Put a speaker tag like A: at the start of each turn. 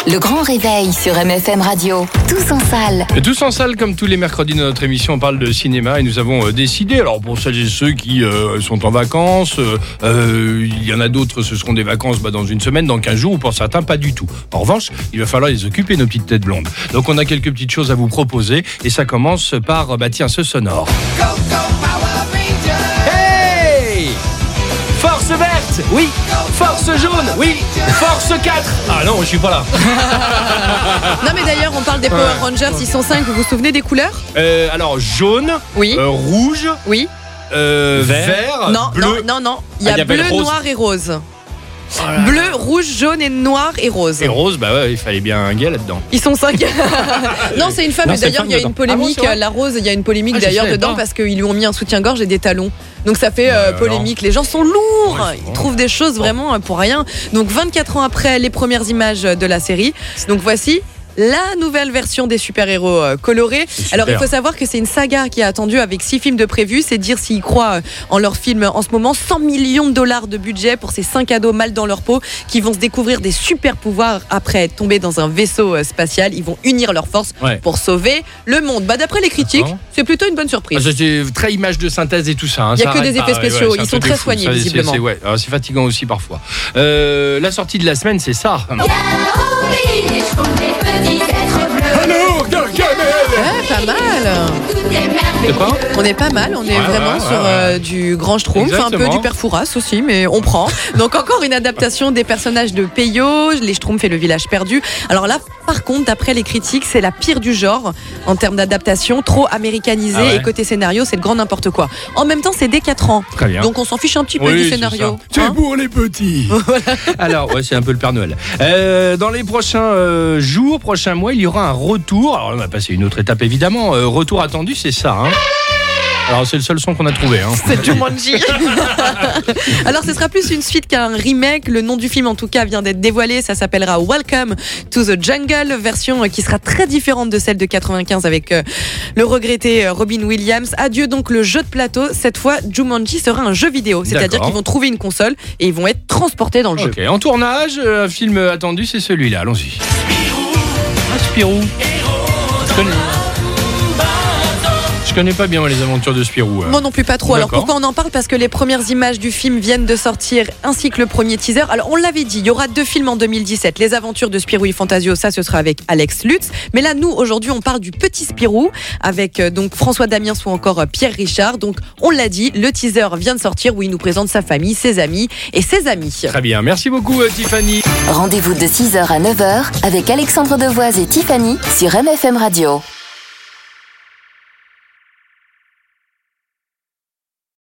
A: Le grand réveil sur MFM Radio. Tous en salle.
B: Et tous en salle, comme tous les mercredis de notre émission, on parle de cinéma et nous avons décidé, alors pour celles et ceux qui sont en vacances, il y en a d'autres, ce seront des vacances dans une semaine, dans 15 jours, ou pour certains, pas du tout. En revanche, il va falloir les occuper, nos petites têtes blondes. Donc on a quelques petites choses à vous proposer et ça commence par, ce sonore.
C: Go, go, Power Rangers!
B: Hey! Force verte, oui. Force jaune, oui. Force 4. Ah non, je suis pas là.
D: Non mais d'ailleurs on parle des Power Rangers, ils sont 5, vous vous souvenez des couleurs?
B: Alors jaune,
D: Oui.
B: rouge,
D: Oui.
B: vert,
D: Non,
B: bleu.
D: non. Il y a bleu, noir et rose. Bleu, rouge, jaune et noir et rose.
B: Et rose, il fallait bien un gars là-dedans.
D: Ils sont 5. Non, c'est une femme.
B: Non,
D: Et
B: c'est
D: d'ailleurs,
B: une
D: il y a
B: femme
D: une polémique.
B: dedans. Ah bon, c'est vrai
D: La rose, il y a une polémique
B: je
D: d'ailleurs
B: savais
D: dedans
B: pas.
D: parce qu'ils lui ont mis un soutien-gorge et des talons. Donc ça fait polémique. Les gens sont lourds.
B: Ouais,
D: Ils trouvent des choses vraiment pour rien. Donc 24 ans après les premières images de la série. Donc voici la nouvelle version des super-héros colorés. Alors il faut savoir que c'est une saga qui est attendue avec 6 films de prévus. C'est dire s'ils croient en leur film en ce moment. 100 millions de dollars de budget pour ces 5 ados mal dans leur peau qui vont se découvrir des super pouvoirs après être tombés dans un vaisseau spatial. Ils vont unir leurs forces pour sauver le monde. D'après les critiques, c'est plutôt une bonne surprise.
B: C'est très image de synthèse et tout ça.
D: Il n'y a que des effets spéciaux. Ils sont très soignés visiblement.
B: C'est fatigant aussi parfois. La sortie de la semaine, c'est ça. Alors, Gargamel!
D: Ouais, pas mal.
B: C'est quoi?
D: On est pas mal, on est vraiment sur du grand Schtroumpf, un peu du Père Fouras aussi, mais on prend. Donc encore une adaptation des personnages de Peyo, les Schtroumpfs et le village perdu. Alors là, par contre, d'après les critiques, c'est la pire du genre en termes d'adaptation, trop américanisée et côté scénario, c'est le grand n'importe quoi. En même temps, c'est dès 4 ans.
B: Très bien.
D: Donc on s'en fiche un petit peu du scénario.
B: C'est pour les petits. Alors, c'est un peu le Père Noël. Dans les prochains jours, prochains mois, il y aura un retour. Alors, on va passer une autre étape évidemment. Retour attendu, c'est ça. Alors c'est le seul son qu'on a trouvé.
D: C'est Jumanji. Alors ce sera plus une suite qu'un remake. Le nom du film en tout cas vient d'être dévoilé. Ça s'appellera Welcome to the Jungle, version qui sera très différente de celle de 95 avec le regretté Robin Williams. Adieu donc le jeu de plateau. Cette fois Jumanji sera un jeu vidéo. C'est-à-dire qu'ils vont trouver une console et ils vont être transportés dans le jeu.
B: En tournage, un film attendu, c'est celui-là. Allons-y. Spirou. Je connais pas bien les aventures de Spirou.
D: Moi non plus pas trop. Alors pourquoi on en parle? Parce que les premières images du film viennent de sortir, ainsi que le premier teaser. Alors on l'avait dit, il y aura 2 films en 2017. Les aventures de Spirou et Fantasio, ça ce sera avec Alex Lutz. Mais là nous aujourd'hui on parle du petit Spirou avec donc François Damiens ou encore Pierre Richard. Donc on l'a dit, le teaser vient de sortir où il nous présente sa famille, ses amis et ses amis.
B: Très bien, merci beaucoup Tiffany.
A: Rendez-vous de 6h à 9h avec Alexandre Devoise et Tiffany sur MFM Radio.